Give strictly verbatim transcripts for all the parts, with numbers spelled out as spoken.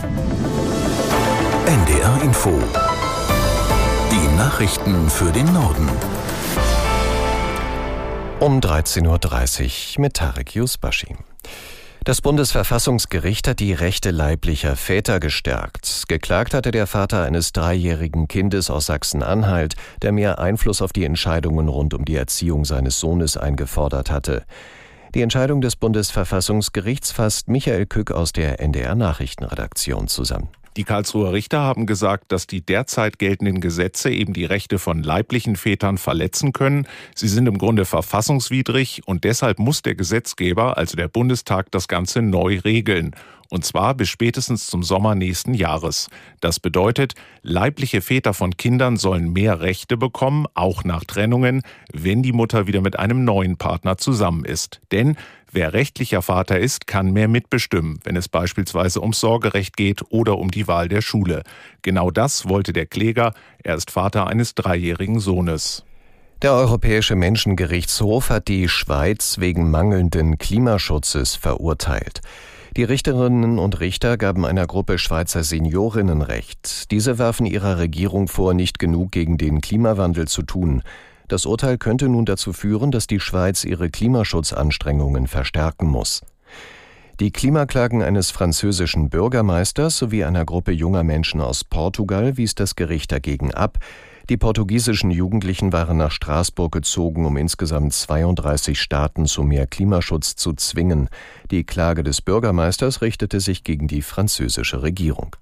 N D R Info. Die Nachrichten für den Norden. Um dreizehn Uhr dreißig mit Tarek Yusbashi. Das Bundesverfassungsgericht hat die Rechte leiblicher Väter gestärkt. Geklagt hatte der Vater eines dreijährigen Kindes aus Sachsen-Anhalt, der mehr Einfluss auf die Entscheidungen rund um die Erziehung seines Sohnes eingefordert hatte. Die Entscheidung des Bundesverfassungsgerichts fasst Michael Kück aus der N D R-Nachrichtenredaktion zusammen. Die Karlsruher Richter haben gesagt, dass die derzeit geltenden Gesetze eben die Rechte von leiblichen Vätern verletzen können. Sie sind im Grunde verfassungswidrig und deshalb muss der Gesetzgeber, also der Bundestag, das Ganze neu regeln. Und zwar bis spätestens zum Sommer nächsten Jahres. Das bedeutet, leibliche Väter von Kindern sollen mehr Rechte bekommen, auch nach Trennungen, wenn die Mutter wieder mit einem neuen Partner zusammen ist. Denn wer rechtlicher Vater ist, kann mehr mitbestimmen, wenn es beispielsweise ums Sorgerecht geht oder um die Wahl der Schule. Genau das wollte der Kläger. Er ist Vater eines dreijährigen Sohnes. Der Europäische Menschengerichtshof hat die Schweiz wegen mangelnden Klimaschutzes verurteilt. Die Richterinnen und Richter gaben einer Gruppe Schweizer Seniorinnen Recht. Diese werfen ihrer Regierung vor, nicht genug gegen den Klimawandel zu tun. Das Urteil könnte nun dazu führen, dass die Schweiz ihre Klimaschutzanstrengungen verstärken muss. Die Klimaklagen eines französischen Bürgermeisters sowie einer Gruppe junger Menschen aus Portugal wies das Gericht dagegen ab. Die portugiesischen Jugendlichen waren nach Straßburg gezogen, um insgesamt zweiunddreißig Staaten zu mehr Klimaschutz zu zwingen. Die Klage des Bürgermeisters richtete sich gegen die französische Regierung.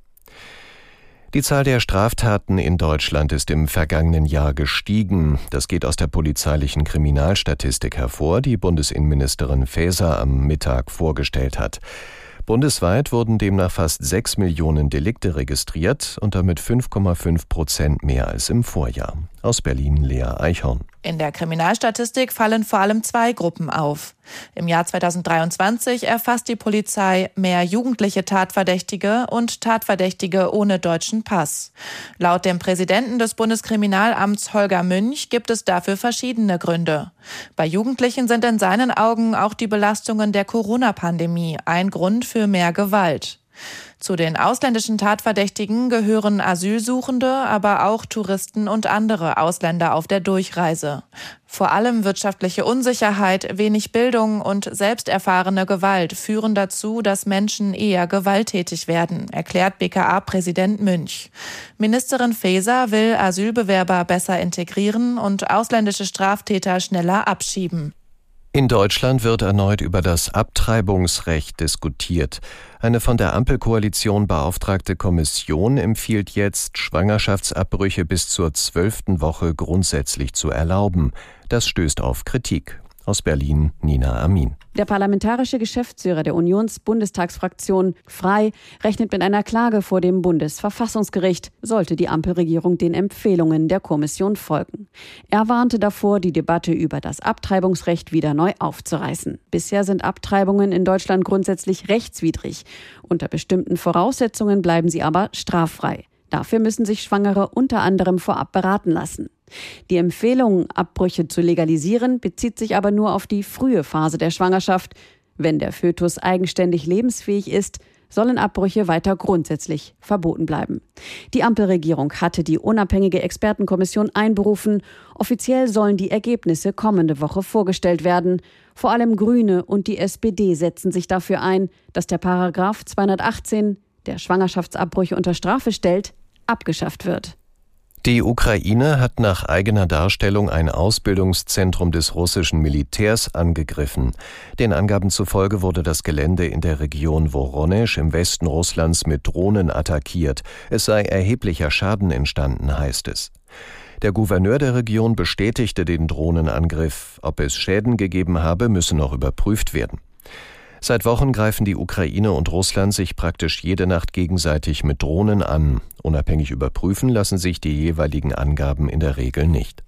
Die Zahl der Straftaten in Deutschland ist im vergangenen Jahr gestiegen. Das geht aus der polizeilichen Kriminalstatistik hervor, die Bundesinnenministerin Faeser am Mittag vorgestellt hat. Bundesweit wurden demnach fast sechs Millionen Delikte registriert und damit fünf Komma fünf Prozent mehr als im Vorjahr. Aus Berlin Lea Eichhorn. In der Kriminalstatistik fallen vor allem zwei Gruppen auf. Im Jahr zweitausenddreiundzwanzig erfasst die Polizei mehr jugendliche Tatverdächtige und Tatverdächtige ohne deutschen Pass. Laut dem Präsidenten des Bundeskriminalamts Holger Münch gibt es dafür verschiedene Gründe. Bei Jugendlichen sind in seinen Augen auch die Belastungen der Corona-Pandemie ein Grund für mehr Gewalt. Zu den ausländischen Tatverdächtigen gehören Asylsuchende, aber auch Touristen und andere Ausländer auf der Durchreise. Vor allem wirtschaftliche Unsicherheit, wenig Bildung und selbsterfahrene Gewalt führen dazu, dass Menschen eher gewalttätig werden, erklärt B K A-Präsident Münch. Ministerin Faeser will Asylbewerber besser integrieren und ausländische Straftäter schneller abschieben. In Deutschland wird erneut über das Abtreibungsrecht diskutiert. Eine von der Ampelkoalition beauftragte Kommission empfiehlt jetzt, Schwangerschaftsabbrüche bis zur zwölften Woche grundsätzlich zu erlauben. Das stößt auf Kritik. Aus Berlin Nina Amin. Der parlamentarische Geschäftsführer der Unions-Bundestagsfraktion Frei rechnet mit einer Klage vor dem Bundesverfassungsgericht, sollte die Ampelregierung den Empfehlungen der Kommission folgen. Er warnte davor, die Debatte über das Abtreibungsrecht wieder neu aufzureißen. Bisher sind Abtreibungen in Deutschland grundsätzlich rechtswidrig. Unter bestimmten Voraussetzungen bleiben sie aber straffrei. Dafür müssen sich Schwangere unter anderem vorab beraten lassen. Die Empfehlung, Abbrüche zu legalisieren, bezieht sich aber nur auf die frühe Phase der Schwangerschaft. Wenn der Fötus eigenständig lebensfähig ist, sollen Abbrüche weiter grundsätzlich verboten bleiben. Die Ampelregierung hatte die unabhängige Expertenkommission einberufen. Offiziell sollen die Ergebnisse kommende Woche vorgestellt werden. Vor allem Grüne und die S P D setzen sich dafür ein, dass der Paragraph zweihundertachtzehn, der Schwangerschaftsabbrüche unter Strafe stellt, abgeschafft wird. Die Ukraine hat nach eigener Darstellung ein Ausbildungszentrum des russischen Militärs angegriffen. Den Angaben zufolge wurde das Gelände in der Region Woronesch im Westen Russlands mit Drohnen attackiert. Es sei erheblicher Schaden entstanden, heißt es. Der Gouverneur der Region bestätigte den Drohnenangriff. Ob es Schäden gegeben habe, müsse noch überprüft werden. Seit Wochen greifen die Ukraine und Russland sich praktisch jede Nacht gegenseitig mit Drohnen an. Unabhängig überprüfen lassen sich die jeweiligen Angaben in der Regel nicht.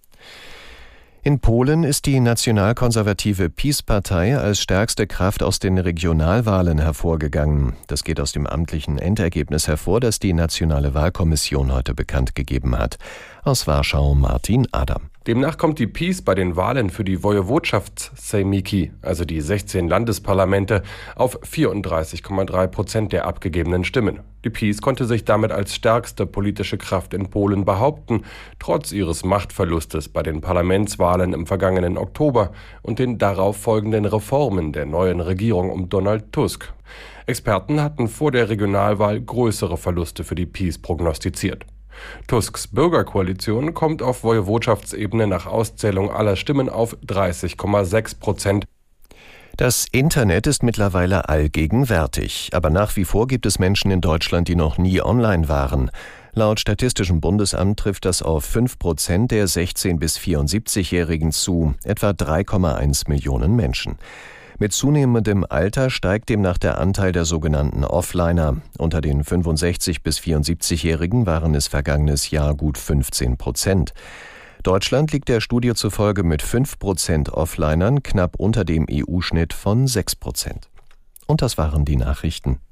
In Polen ist die nationalkonservative PiS-Partei als stärkste Kraft aus den Regionalwahlen hervorgegangen. Das geht aus dem amtlichen Endergebnis hervor, das die Nationale Wahlkommission heute bekannt gegeben hat. Aus Warschau Martin Adam. Demnach kommt die PiS bei den Wahlen für die Wojewodschaftssejmiki, also die sechzehn Landesparlamente, auf vierunddreißig Komma drei Prozent der abgegebenen Stimmen. Die PiS konnte sich damit als stärkste politische Kraft in Polen behaupten, trotz ihres Machtverlustes bei den Parlamentswahlen im vergangenen Oktober und den darauf folgenden Reformen der neuen Regierung um Donald Tusk. Experten hatten vor der Regionalwahl größere Verluste für die PiS prognostiziert. Tusks Bürgerkoalition kommt auf Wojewodschaftsebene nach Auszählung aller Stimmen auf dreißig Komma sechs Prozent. Das Internet ist mittlerweile allgegenwärtig, aber nach wie vor gibt es Menschen in Deutschland, die noch nie online waren. Laut Statistischem Bundesamt trifft das auf fünf Prozent der sechzehn- bis vierundsiebzigjährigen zu, etwa drei Komma eins Millionen Menschen. Mit zunehmendem Alter steigt demnach der Anteil der sogenannten Offliner. Unter den fünfundsechzig- bis vierundsiebzigjährigen waren es vergangenes Jahr gut fünfzehn Prozent. Deutschland liegt der Studie zufolge mit fünf Prozent Offlinern knapp unter dem E U-Schnitt von sechs Prozent. Und das waren die Nachrichten.